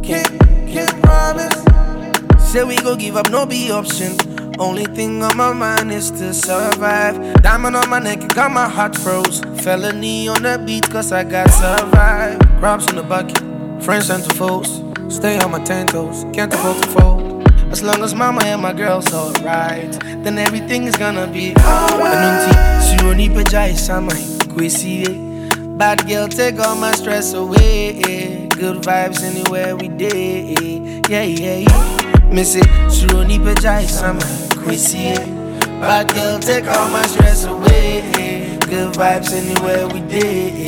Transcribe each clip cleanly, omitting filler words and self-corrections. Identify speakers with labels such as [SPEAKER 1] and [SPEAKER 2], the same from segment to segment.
[SPEAKER 1] Can't promise. Say we go give up, no be option. Only thing on my mind is to survive. Diamond on my neck, it got my heart froze. Felony on the beat, cause I got survive. Crops in the bucket, friends and to foes. Stay on my 10 toes, can't afford to fold. As long as mama and my girl's alright, then everything is gonna be alright. Anunti, suroni pejai samai, kwesi. Bad girl, take all my stress away. Good vibes anywhere we day. Yeah. Miss it, suroni pejai samai, kwesi. Bad girl, take all my stress away. Good vibes anywhere we day.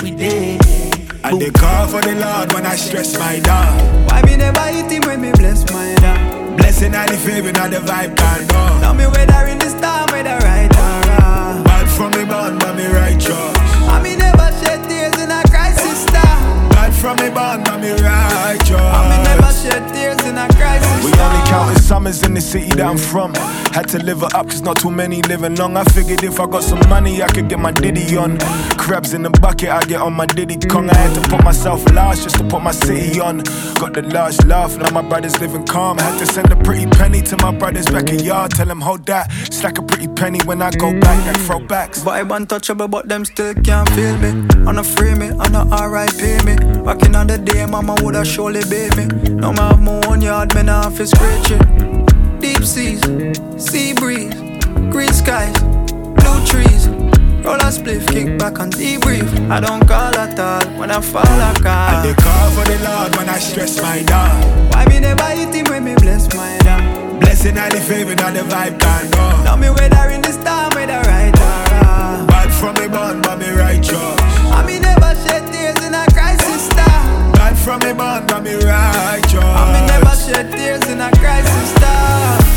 [SPEAKER 2] I dey call for the Lord when I stress my dog.
[SPEAKER 3] Why me never hit him when me bless my dog?
[SPEAKER 2] Blessing all the favor, not the vibe can go.
[SPEAKER 3] Now me whether in the storm, whether right or wrong.
[SPEAKER 2] Bad from me born, but me righteous.
[SPEAKER 3] I me never shed tears in a crisis time.
[SPEAKER 2] Bad from me born, but me righteous.
[SPEAKER 3] I me never shed tears in a crisis
[SPEAKER 2] We only counting summers in the city that I'm from. Had to live it up cause not too many living long. I figured if I got some money I could get my Diddy on. Crabs in the bucket, I get on my Diddy Kong. I had to put myself last just to put my city on. Got the large laugh, now my brothers living calm. Had to send a pretty penny to my brothers back in yard. Tell them hold that, it's like a pretty penny when I go back, like throwbacks.
[SPEAKER 3] Vibe untouchable but them still can't feel me. On a free me, on a RIP me. Back in the day mama woulda surely baby me. Now I have my own yard, man I have to scratch it. Deep seas, sea breeze, green skies, blue trees. Roll a spliff, kick back and debrief. I don't call at all when I fall I call.
[SPEAKER 2] I dey call for the Lord when I stress my dog.
[SPEAKER 3] Why me never hit him when me bless my dog?
[SPEAKER 2] Blessing all the favor, not the vibe can go.
[SPEAKER 3] Now me whether in the storm, whether right or wrong.
[SPEAKER 2] Bad from me born, but me righteous.
[SPEAKER 3] I me never shed tears in a crisis time.
[SPEAKER 2] Bad from me born, but me righteous.
[SPEAKER 3] I me never shed tears in a crisis time.